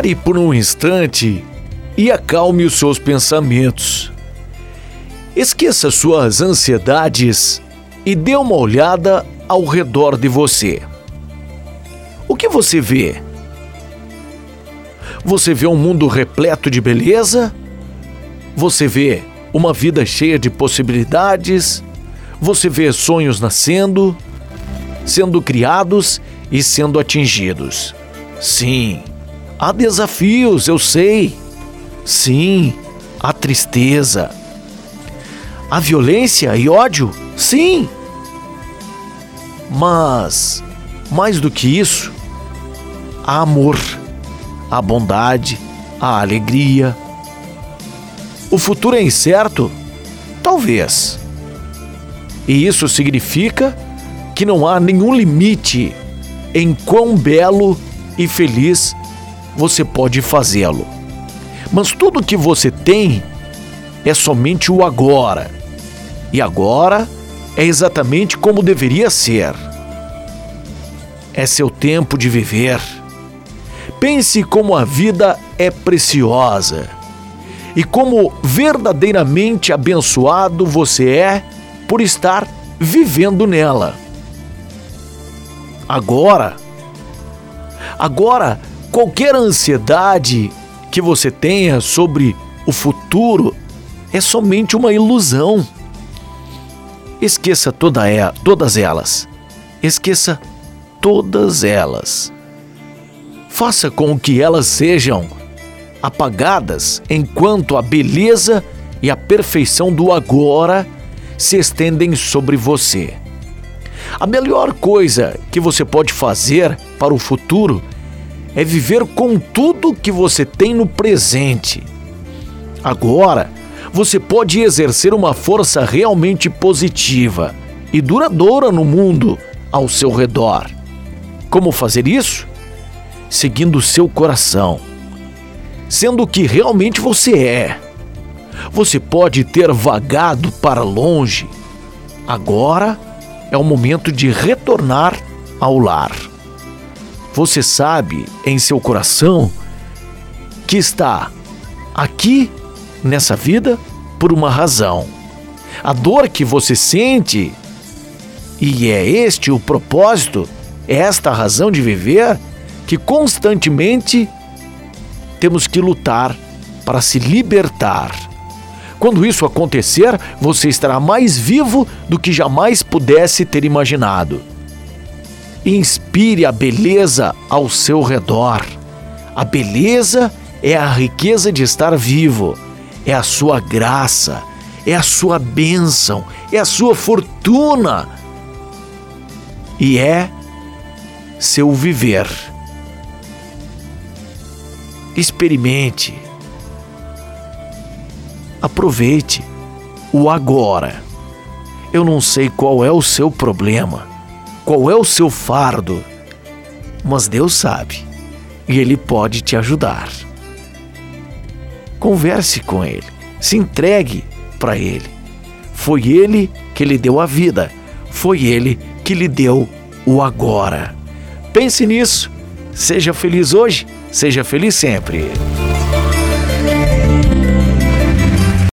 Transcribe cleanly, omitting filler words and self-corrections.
Pare por um instante e acalme os seus pensamentos. Esqueça suas ansiedades e dê uma olhada ao redor de você. O que você vê? Você vê um mundo repleto de beleza? Você vê uma vida cheia de possibilidades? Você vê sonhos nascendo, sendo criados e sendo atingidos? Sim, há desafios, eu sei. Sim, há tristeza. Há violência e ódio? Sim. Mas, mais do que isso, há amor, há bondade, há alegria. O futuro é incerto? Talvez. E isso significa que não há nenhum limite em quão belo e feliz você pode fazê-lo. Mas tudo que você tem é somente o agora. E agora é exatamente como deveria ser. É seu tempo de viver. Pense como a vida é preciosa e como verdadeiramente abençoado você é por estar vivendo nela. Agora, qualquer ansiedade que você tenha sobre o futuro é somente uma ilusão. Esqueça todas elas. Esqueça todas elas. Faça com que elas sejam apagadas enquanto a beleza e a perfeição do agora se estendem sobre você. A melhor coisa que você pode fazer para o futuro é viver com tudo que você tem no presente. Agora, você pode exercer uma força realmente positiva e duradoura no mundo ao seu redor. Como fazer isso? Seguindo o seu coração, sendo o que realmente você é. Você pode ter vagado para longe. Agora é o momento de retornar ao lar. Você sabe em seu coração que está aqui nessa vida por uma razão. A dor que você sente, e é este o propósito, é esta a razão de viver, que constantemente temos que lutar para se libertar. Quando isso acontecer, você estará mais vivo do que jamais pudesse ter imaginado. Inspire a beleza ao seu redor. A beleza é a riqueza de estar vivo. É a sua graça, é a sua bênção, é a sua fortuna e é seu viver. Experimente, aproveite o agora. Eu não sei qual é o seu problema, qual é o seu fardo, mas Deus sabe e Ele pode te ajudar. Converse com Ele, se entregue para Ele. Foi Ele que lhe deu a vida, foi Ele que lhe deu o agora. Pense nisso, seja feliz hoje, seja feliz sempre.